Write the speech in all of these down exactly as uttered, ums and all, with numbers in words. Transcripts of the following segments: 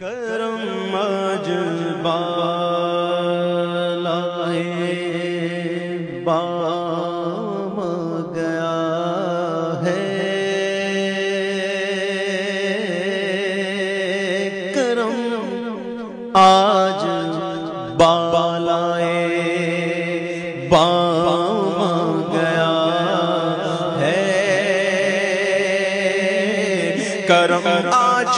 کرم آج بالائے بام گیا ہے، کرم آج بالائے بام گیا ہے، کرم آج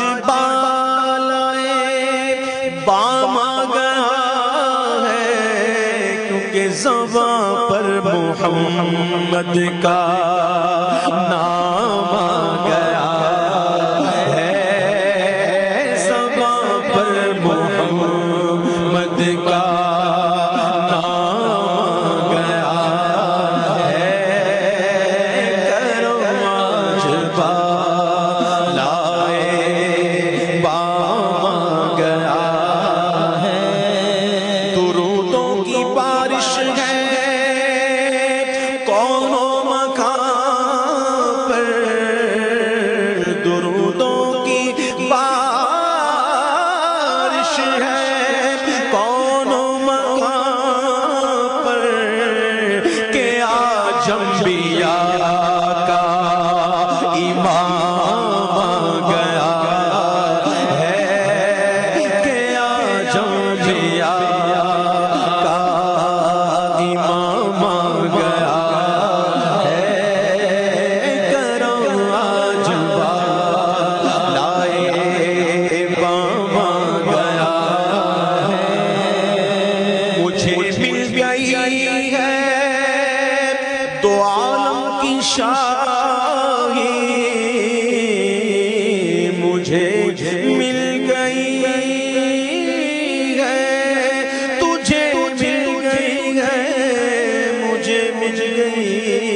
بام گیا ہے، کیونکہ زباں پر محمد کا نام آ گیا ہے، زباں پر محمد کا نام آ گیا ہے، کرم آج بالائے بام گیا ہے، درودوں کی بارش ہے کون و مکان پر، درودوں کی بارش ہے کون و مکان پر، کہ آج انبیاء کا امام آ گیا ہے، کہ آج انبیاء کا امام آ گیا ہے، کرم آج بالائے بام آ گیا ہے، مجھے مل گئی ہے دو عالم کی شاہی، مجھے مل گئی ہے، تجھے مل گئی ہے، مجھے مل گئی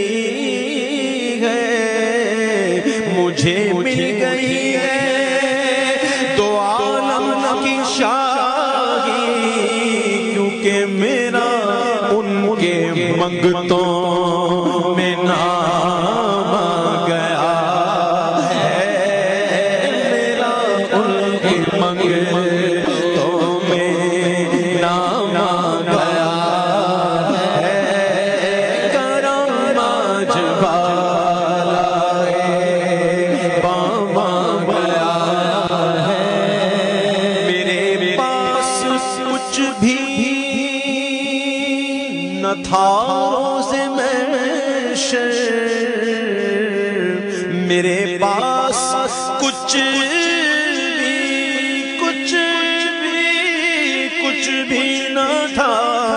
ہے، مجھے مل گئی ہے دو عالم کی شاہی، کیونکہ میرا ان کے منگتوں میں نام آ گیا ہے، میرا ان کے منگتوں میں نام آ گیا ہے، کرم آج بالائے بام آ گیا ہے، میرے پاس کچھ بھی نہ تھا روز محشر، میرے پاس کچھ بھی کچھ بھی کچھ بھی نہ تھا،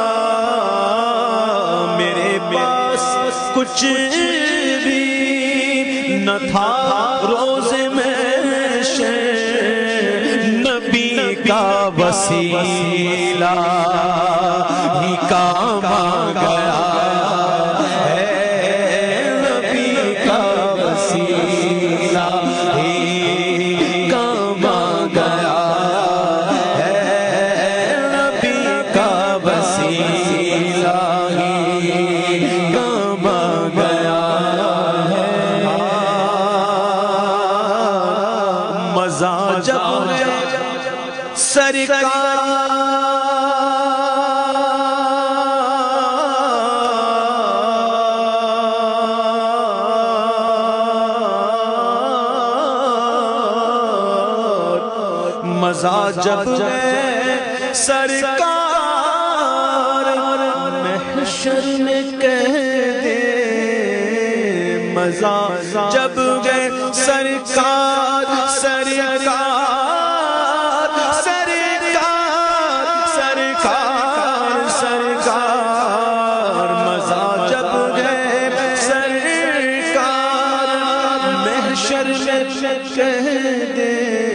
میرے پاس کچھ بھی نہ تھا روز محشر، نبی کا وسیلہ ہی کام آ گیا ہے، نبی کا وسیلہ ہی کام آ گیا ہے، نبی کا وسیلہ ہی کام آ گیا ہے، مزہ جب ہے سرکار مزہ جب ہے سرکار محشر میں کہہ دے، مزہ جب ہے سرکار سرکار سرکار سرکار سرکار، مزہ جب ہے سرکار محشر میں کہہ دے،